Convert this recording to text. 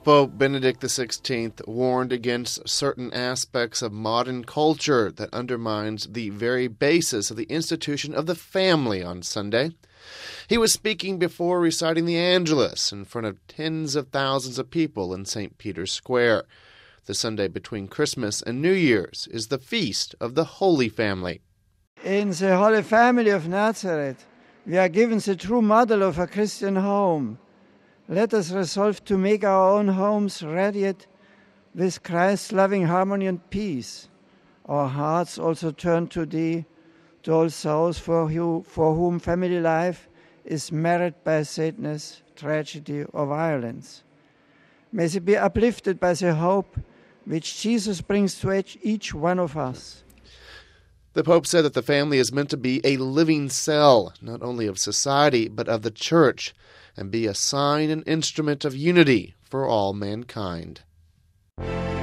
Pope Benedict XVI warned against certain aspects of modern culture that undermines the very basis of the institution of the family on Sunday. He was speaking before reciting the Angelus in front of tens of thousands of people in St. Peter's Square. The Sunday between Christmas and New Year's is the feast of the Holy Family. In the Holy Family of Nazareth, we are given the true model of a Christian home. Let us resolve to make our own homes radiate with Christ's loving harmony and peace. Our hearts also turn to Thee, to all those for whom family life is marred by sadness, tragedy, or violence. May they be uplifted by the hope which Jesus brings to each one of us. The Pope said that the family is meant to be a living cell, not only of society, but of the Church, and be a sign and instrument of unity for all mankind.